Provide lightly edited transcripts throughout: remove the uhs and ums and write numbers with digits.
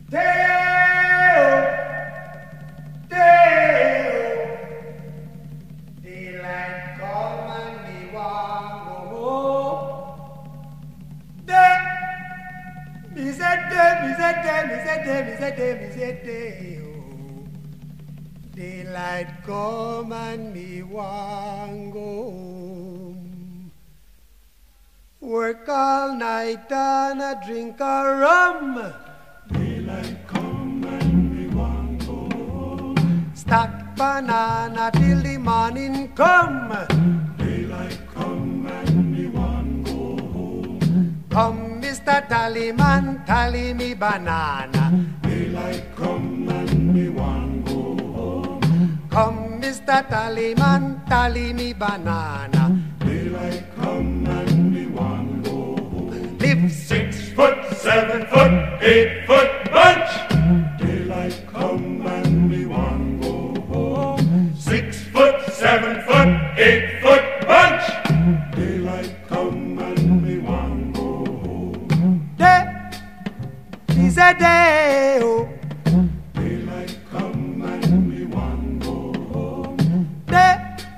Day-o, day-o, daylight come and me want go home. Me say day-o, daylight come and me want go home. Work all night and a drink a rum. Daylight come and we want go home. Stack banana till the morning come. Daylight come and we want go home. Come, Mr. Tallyman, tally me banana. Daylight come and we want go home. Come, Mr. Tallyman, tally me banana. Daylight come and we want go home. Live 6 foot, 7 foot, 8 foot bunch. Daylight come and we want go home. 6 foot, 7 foot, 8 foot bunch. Daylight come and we want go home. day is a day, oh. Daylight come and we want go home. Day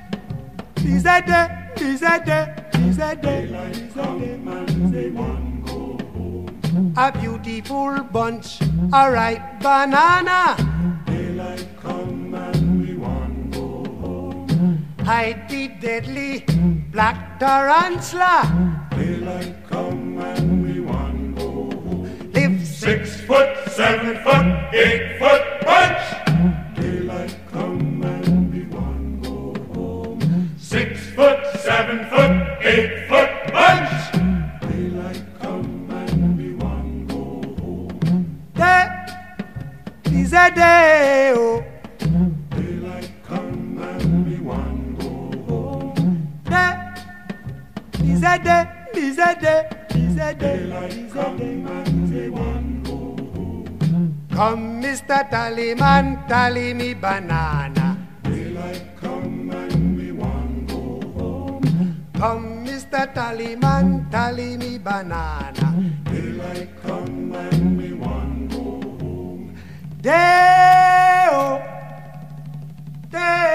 is a day, is a day, is a day, Daylight is a come day. and we want go home. A beautiful bunch, a ripe banana. Daylight come and we want go home. Hide the deadly black tarantula. Daylight come and we want go home. Live 6 foot, 7 foot, 8 foot bunch. Daylight come and we want go home. 6 foot, 7 foot, 8 foot bunch. Daylight come and we want go home. day is a day, oh. Daylight come and we want go home. Day is a day, is a day, is a day, Daylight is a come day. and we want go home. Come, Mr. Tallyman, tally me banana. Daylight come and we want go home. Come, Mr. Tallyman, tally me banana. Daylight come and we want go home. Day, oh, day.